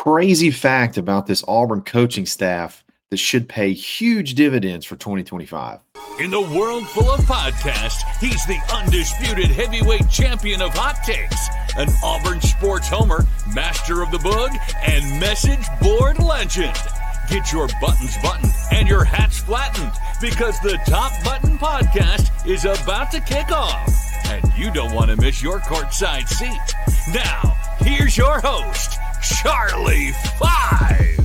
Crazy fact about this Auburn coaching staff that should pay huge dividends for 2025. In the world full of podcasts, he's the undisputed heavyweight champion of hot takes, an Auburn sports homer, master of the boog, and message board legend. Get your buttons buttoned and your hats flattened because the Top Button Podcast is about to kick off. And you don't want to miss your courtside seat. Now, here's your host, Charlie Five.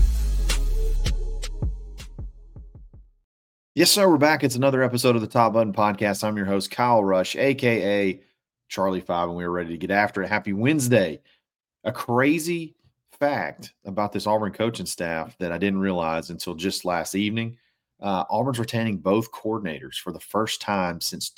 Yes, sir. We're back. It's another episode of the Top Button Podcast. I'm your host, Kyle Rush, a.k.a. Charlie Five, and we're ready to get after it. Happy Wednesday. A crazy fact about this Auburn coaching staff that I didn't realize until just last evening. Auburn's retaining both coordinators for the first time since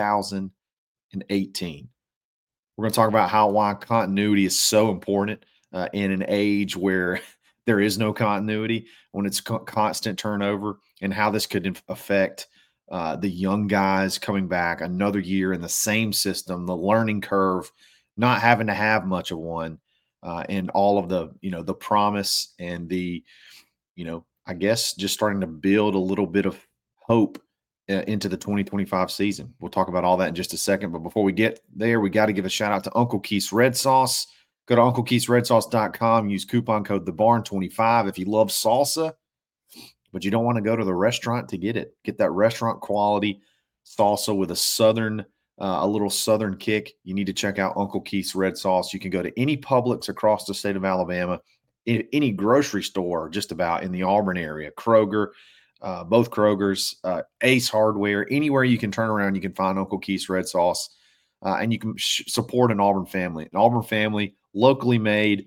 2018. We're going to talk about why continuity is so important in an age where there is no continuity, when it's constant turnover, and how this could affect the young guys coming back another year in the same system, the learning curve, not having to have much of one, and all of the, the promise and the, I guess just starting to build a little bit of hope into the 2025 season. We'll talk about all that in just a second. But before we get there, we got to give a shout out to Uncle Keith's Red Sauce. Go to UncleKeith'sRedSauce.com. Use coupon code TheBarn25 if you love salsa, but you don't want to go to the restaurant to get it. Get that restaurant quality salsa with a little southern kick. You need to check out Uncle Keith's Red Sauce. You can go to any Publix across the state of Alabama, any grocery store just about in the Auburn area, Kroger, both Krogers, Ace Hardware, anywhere you can turn around, you can find Uncle Keith's Red Sauce, and you can support an Auburn family. An Auburn family, locally made,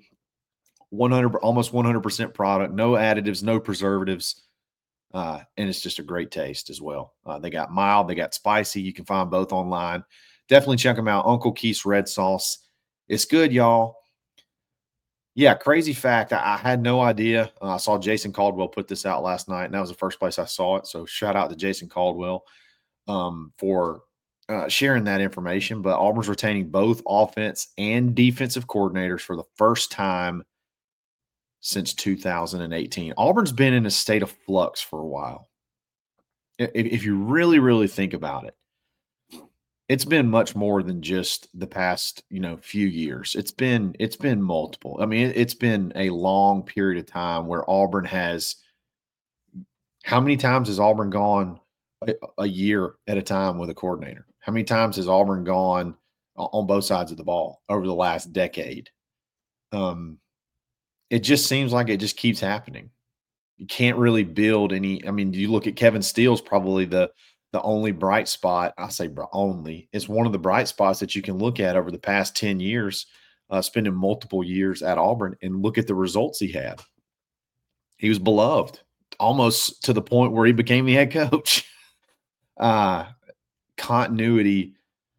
almost 100% product, no additives, no preservatives, and it's just a great taste as well. They got mild, they got spicy. You can find both online. Definitely check them out. Uncle Keith's Red Sauce. It's good, y'all. Yeah, crazy fact. I had no idea. I saw Jason Caldwell put this out last night, and that was the first place I saw it. So shout out to Jason Caldwell for sharing that information. But Auburn's retaining both offense and defensive coordinators for the first time since 2018. Auburn's been in a state of flux for a while. If you really, really think about it, it's been much more than just the past, few years. It's been multiple. I mean, it's been a long period of time where Auburn has – how many times has Auburn gone a year at a time with a coordinator? How many times has Auburn gone on both sides of the ball over the last decade? It just seems like it just keeps happening. You can't really build any – I mean, you look at Kevin Steele's probably the only bright spot. I say only. It's one of the bright spots that you can look at over the past 10 years, spending multiple years at Auburn, and look at the results he had. He was beloved almost to the point where he became the head coach. Continuity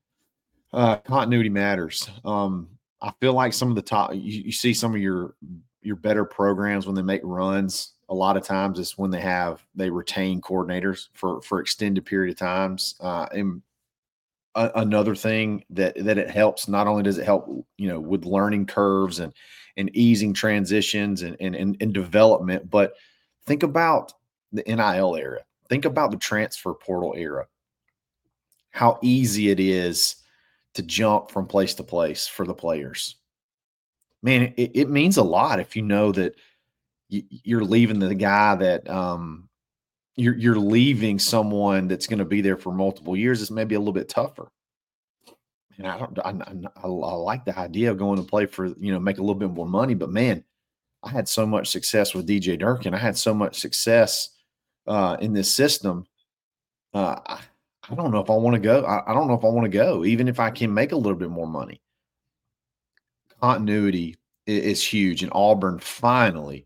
matters. I feel like some of the top, you see some of your better programs when they make runs. A lot of times it's when they retain coordinators for extended period of times. And another thing that it helps, not only does it help, with learning curves and easing transitions and development, but think about the NIL era. Think about the transfer portal era. How easy it is to jump from place to place for the players. Man, it means a lot if you know that you're leaving the guy that you're leaving someone that's going to be there for multiple years. It's maybe a little bit tougher. And I like the idea of going to play for, make a little bit more money. But man, I had so much success with DJ Durkin. I had so much success in this system. I don't know if I want to go. I don't know if I want to go, even if I can make a little bit more money. Continuity is huge. And Auburn finally,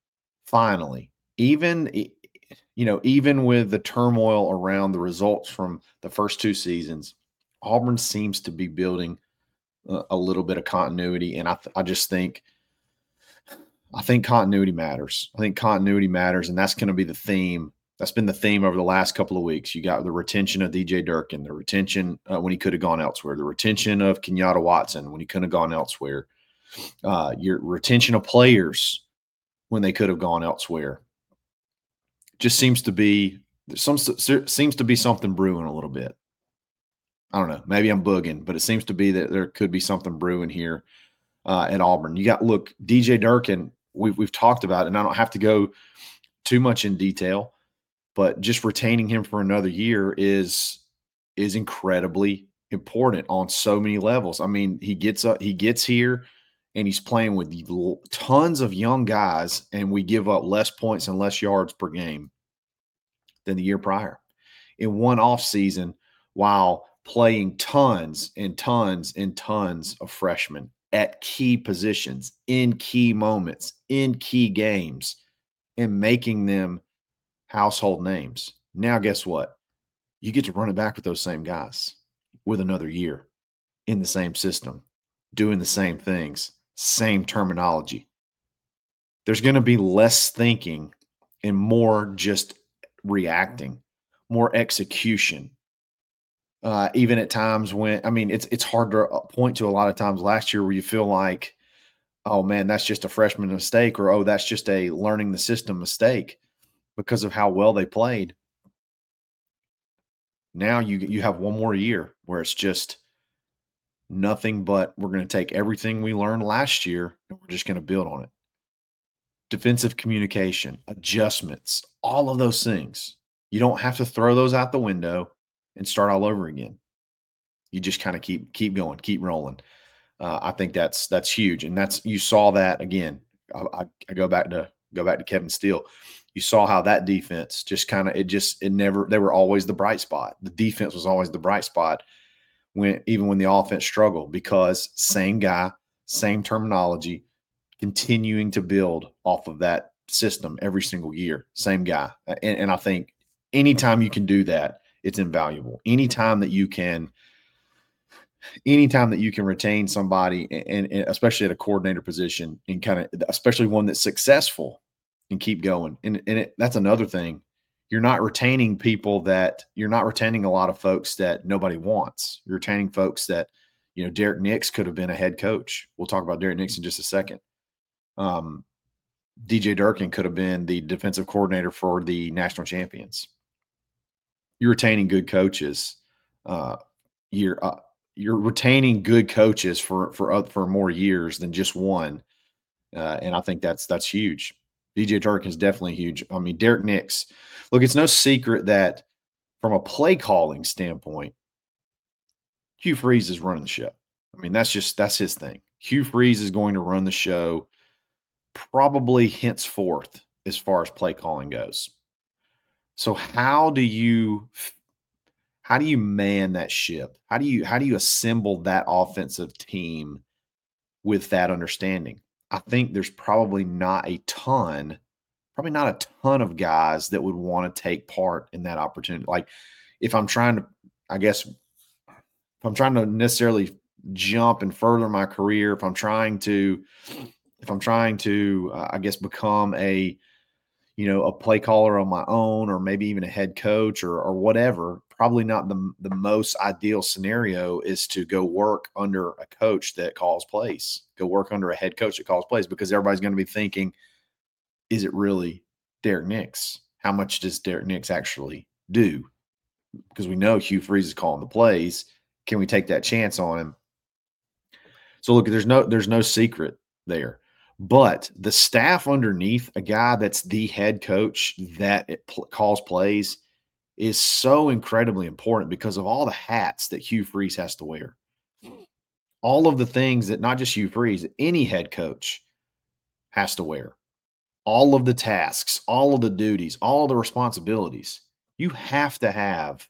even with the turmoil around the results from the first two seasons, Auburn seems to be building a little bit of continuity. And I think continuity matters. I think continuity matters, and that's going to be the theme. That's been the theme over the last couple of weeks. You got the retention of DJ Durkin, the retention when he could have gone elsewhere, the retention of Kenyatta Watson when he couldn't have gone elsewhere, your retention of players when they could have gone elsewhere. Just seems to be something brewing a little bit. I don't know. Maybe I'm bugging, but it seems to be that there could be something brewing here at Auburn. You got DJ Durkin. We've talked about it, and I don't have to go too much in detail, but just retaining him for another year is incredibly important on so many levels. I mean, he gets here, and he's playing with tons of young guys, and we give up less points and less yards per game than the year prior in one off season, while playing tons and tons and tons of freshmen at key positions, in key moments, in key games, and making them household names. Now, guess what? You get to run it back with those same guys with another year in the same system, doing the same things, same terminology. There's going to be less thinking and more just reacting, more execution. Even at times when, I mean, it's hard to point to a lot of times last year where you feel like, oh man, that's just a freshman mistake, or oh, that's just a learning the system mistake because of how well they played. Now you have one more year where it's just nothing but we're going to take everything we learned last year and we're just going to build on it. Defensive communication, adjustments, all of those things. You don't have to throw those out the window and start all over again. You just kind of keep going, keep rolling. I think that's huge, and you saw that again. I go back to Kevin Steele. You saw how that defense just kind of they were always the bright spot. The defense was always the bright spot even when the offense struggled, because same guy, same terminology, continuing to build off of that system every single year, same guy. And I think anytime you can do that, it's invaluable. Anytime that you can retain somebody, and especially at a coordinator position, and kind of especially one that's successful, and keep going. And that's another thing. You're not retaining a lot of folks that nobody wants. You're retaining folks that, Derek Nix could have been a head coach. We'll talk about Derek Nix in just a second. DJ Durkin could have been the defensive coordinator for the national champions. You're retaining good coaches. You're retaining good coaches for more years than just one, and I think that's huge. DJ Durkin is definitely huge. I mean, Derek Nix. Look, it's no secret that from a play calling standpoint, Hugh Freeze is running the show. I mean, that's his thing. Hugh Freeze is going to run the show probably henceforth as far as play calling goes. So how do you man that ship? How do you assemble that offensive team with that understanding? I think there's probably not a ton of guys that would want to take part in that opportunity. Like if I'm trying to necessarily jump and further my career, if I'm trying to become a play caller on my own, or maybe even a head coach or whatever, probably not the most ideal scenario is to go work under a coach that calls plays, go work under a head coach that calls plays, because everybody's going to be thinking, is it really Derek Nix? How much does Derek Nix actually do? Because we know Hugh Freeze is calling the plays. Can we take that chance on him? So look, there's no secret there. But the staff underneath a guy that's the head coach that calls plays is so incredibly important, because of all the hats that Hugh Freeze has to wear. All of the things that not just Hugh Freeze, any head coach has to wear. All of the tasks, all of the duties, all of the responsibilities. You have to have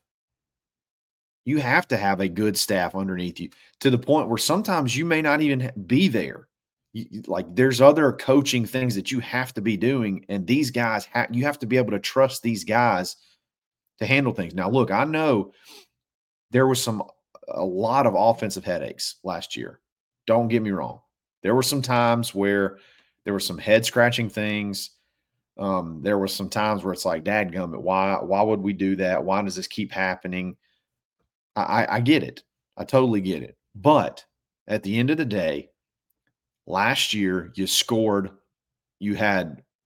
a good staff underneath you, to the point where sometimes you may not even be there. Like there's other coaching things that you have to be doing, and these guys you have to be able to trust these guys to handle things. Now, look, I know there was a lot of offensive headaches last year. Don't get me wrong. There were some times where there were some head scratching things. There were some times where it's like, dadgummit, why would we do that? Why does this keep happening? I get it. I totally get it. But at the end of the day, last year you had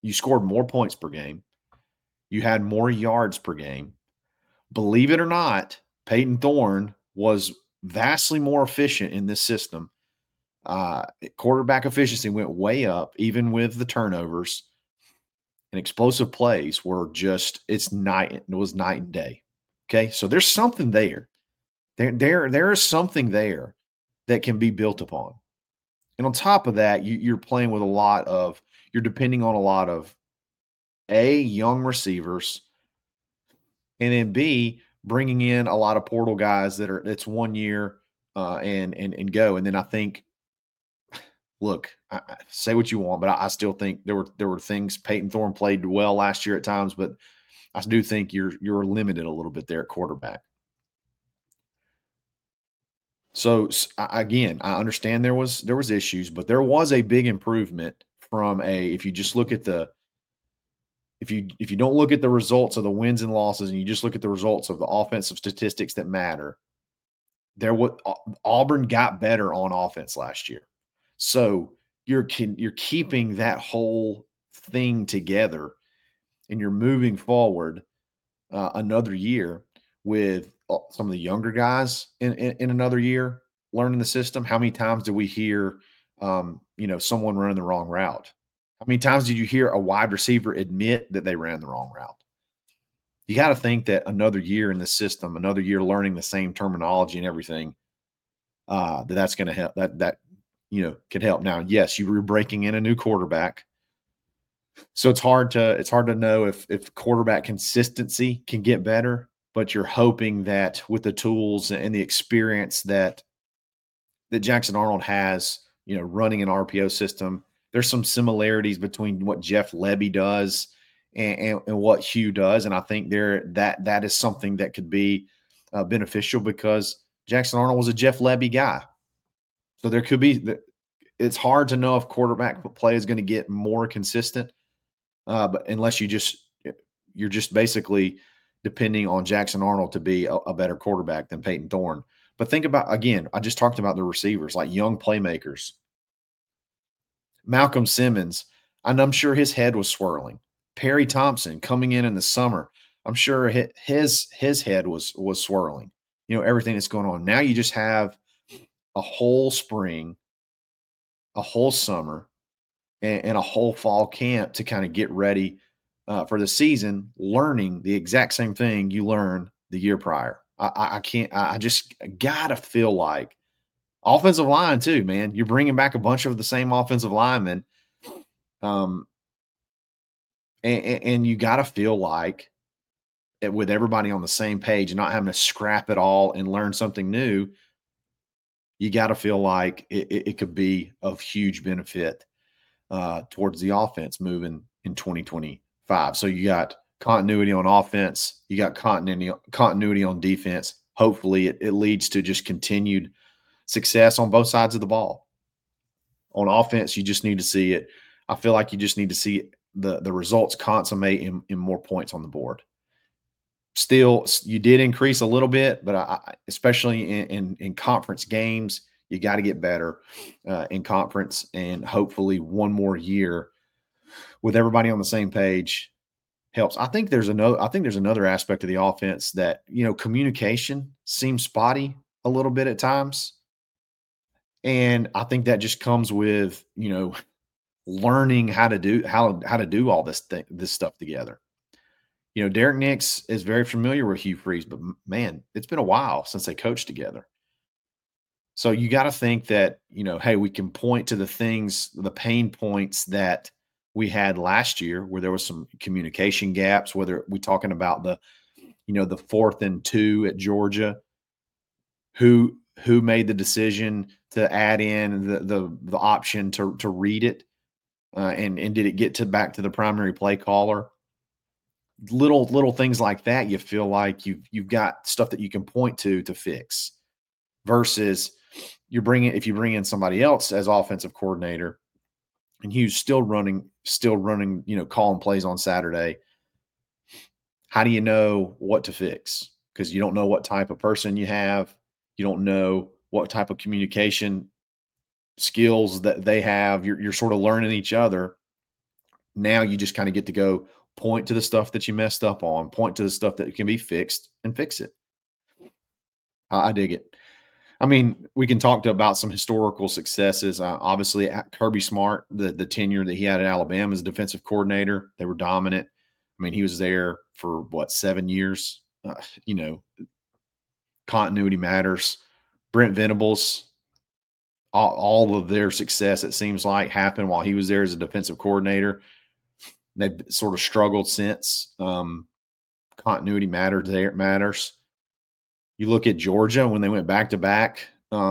You scored more points per game. You had more yards per game. Believe it or not, Peyton Thorne was vastly more efficient in this system. Quarterback efficiency went way up, even with the turnovers. And explosive plays were just it was night and day. Okay, so there's something there. There is something there that can be built upon. And on top of that, you're playing with you're depending on a lot of young receivers, and then B, bringing in a lot of portal guys it's 1 year and go. And then I think, look, say what you want, but I still think there were things. Peyton Thorne played well last year at times, but I do think you're limited a little bit there at quarterback. So again, I understand there was issues, but there was a big improvement from if you just look at if you don't look at the results of the wins and losses and you just look at the results of the offensive statistics that matter, Auburn got better on offense last year. So you're keeping that whole thing together, and you're moving forward another year with some of the younger guys in another year learning the system. How many times do we hear, someone running the wrong route? How many times did you hear a wide receiver admit that they ran the wrong route? You got to think that another year in the system, another year learning the same terminology and everything, that's going to help. That could help. Now, yes, you were breaking in a new quarterback, so it's hard to know if quarterback consistency can get better. But you're hoping that with the tools and the experience that Jackson Arnold has, running an RPO system, there's some similarities between what Jeff Lebby does and what Hugh does. And I think that is something that could be beneficial because Jackson Arnold was a Jeff Lebby guy. So there could be it's hard to know if quarterback play is going to get more consistent, but unless you're just basically depending on Jackson Arnold to be a better quarterback than Peyton Thorne. But think about, again, I just talked about the receivers, like young playmakers. Malcolm Simmons, and I'm sure his head was swirling. Perry Thompson coming in the summer, I'm sure his head was swirling. Everything that's going on. Now you just have a whole spring, a whole summer, and a whole fall camp to kind of get ready for the season, learning the exact same thing you learned the year prior. I just gotta feel like offensive line too, man. You're bringing back a bunch of the same offensive linemen, and you gotta feel like with everybody on the same page and not having to scrap it all and learn something new. You got to feel like it could be of huge benefit towards the offense moving in 2025. So you got continuity on offense, you got continuity on defense. Hopefully it leads to just continued success on both sides of the ball. On offense, you just need to see it. I feel like you just need to see the results consummate in more points on the board. Still, you did increase a little bit, but especially in conference games, you got to get better in conference, and hopefully one more year with everybody on the same page helps. I think there's another aspect of the offense that, communication seems spotty a little bit at times. And I think that just comes with, learning how to do all this stuff together. Derek Nix is very familiar with Hugh Freeze, but man, it's been a while since they coached together. So you got to think that, hey, we can point to the pain points that we had last year where there was some communication gaps, whether we're talking about the 4th and 2 at Georgia, who made the decision to add in the option to read it, and did it get back to the primary play caller? Little things like that, you feel like you've got stuff that you can point to fix, versus if you bring in somebody else as offensive coordinator and Hugh's still running, calling plays on Saturday. How do you know what to fix? Because you don't know what type of person you have. You don't know what type of communication skills that they have. You're sort of learning each other. now you just kind of get to go point to the stuff that you messed up on, point to the stuff that can be fixed, and fix it. I dig it. I mean, we can talk about some historical successes. Obviously, Kirby Smart, the tenure that he had at Alabama as defensive coordinator, they were dominant. I mean, he was there for 7 years. Continuity matters. Brent Venables, all of their success, it seems like, happened while he was there as a defensive coordinator. They've sort of struggled since. Continuity matters. You look at Georgia when they went back-to-back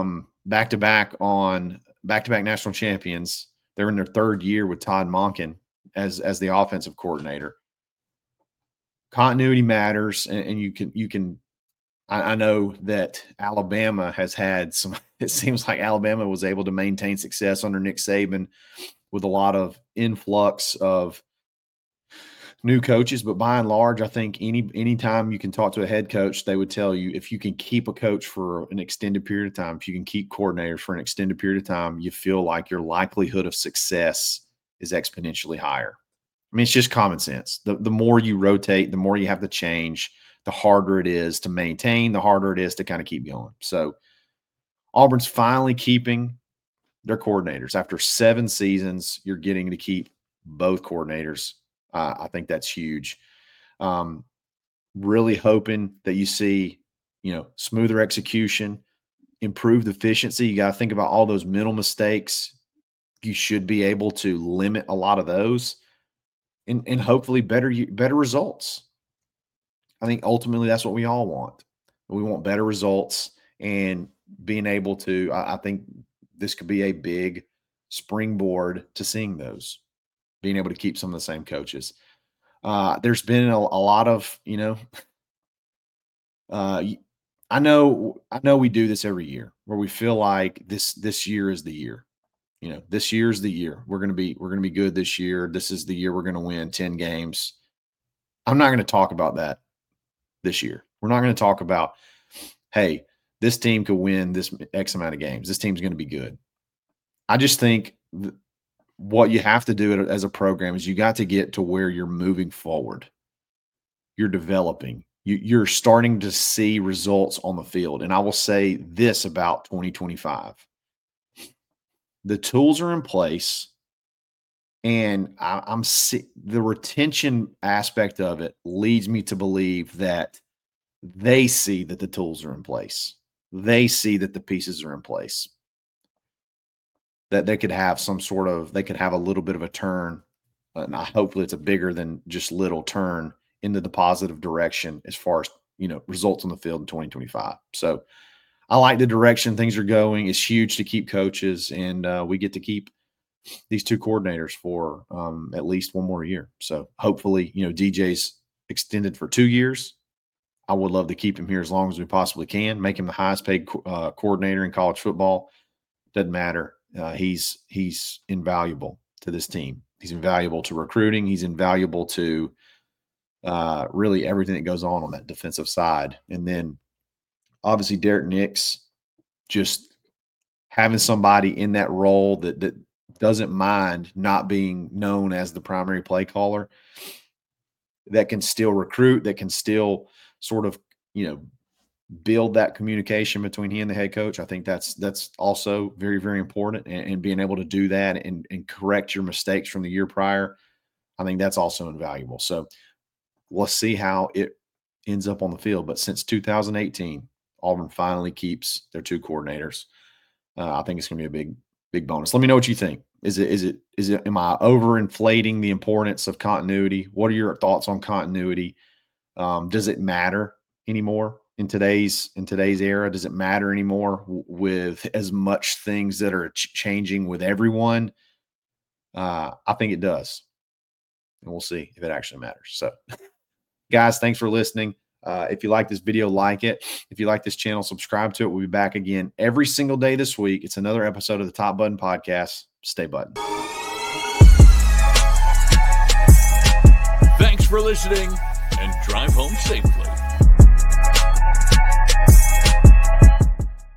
national champions. They're in their third year with Todd Monken as the offensive coordinator. Continuity matters, and you can. I know that Alabama has had some. It seems like Alabama was able to maintain success under Nick Saban with a lot of influx of new coaches, but by and large, I think anytime you can talk to a head coach, they would tell you if you can keep a coach for an extended period of time, if you can keep coordinators for an extended period of time, you feel like your likelihood of success is exponentially higher. I mean, it's just common sense. The more you rotate, the more you have to change, the harder it is to maintain, the harder it is to kind of keep going. So Auburn's finally keeping their coordinators. After 7 seasons, you're getting to keep both coordinators. I think that's huge. Really hoping that you see, smoother execution, improved efficiency. You got to think about all those mental mistakes. You should be able to limit a lot of those, and hopefully better results. I think ultimately that's what we all want. We want better results, and being able to. I think this could be a big springboard to seeing those. Being able to keep some of the same coaches. There's been a lot of, I know we do this every year where we feel like this year is the year. This year is the year. We're going to be good this year. This is the year we're going to win 10 games. I'm not going to talk about that this year. We're not going to talk about, hey, this team could win this X amount of games. This team's going to be good. I just think what you have to do as a program is you got to get to where you're moving forward. You're developing. You're starting to see results on the field. And I will say this about 2025. The tools are in place, and the retention aspect of it leads me to believe that they see that the tools are in place. They see that the pieces are in place. That they could have a little bit of a turn, and hopefully it's a bigger than just little turn into the positive direction as far as, results on the field in 2025. So I like the direction things are going. It's huge to keep coaches, and we get to keep these 2 coordinators for at least 1 more year. So hopefully, DJ's extended for 2 years. I would love to keep him here as long as we possibly can, make him the highest paid coordinator in college football. Doesn't matter. He's invaluable to this team. He's invaluable to recruiting. He's invaluable to really everything that goes on that defensive side. And then obviously Derek Nix, just having somebody in that role that doesn't mind not being known as the primary play caller, that can still recruit, that can still sort of, build that communication between he and the head coach. I think that's also very, very important, and being able to do that and correct your mistakes from the year prior, I think that's also invaluable. So we'll see how it ends up on the field. But since 2018, Auburn finally keeps their 2 coordinators. I think it's going to be a big bonus. Let me know what you think. Is it am I overinflating the importance of continuity? What are your thoughts on continuity? Does it matter anymore in today's era? Does it matter anymore with as much things that are changing with everyone? I think it does, and we'll see if it actually matters. So, guys, thanks for listening. If you like this video, like it. If you like this channel, subscribe to it. We'll be back again every single day this week. It's another episode of the Top Button Podcast. Stay buttoned. Thanks for listening, and drive home safely.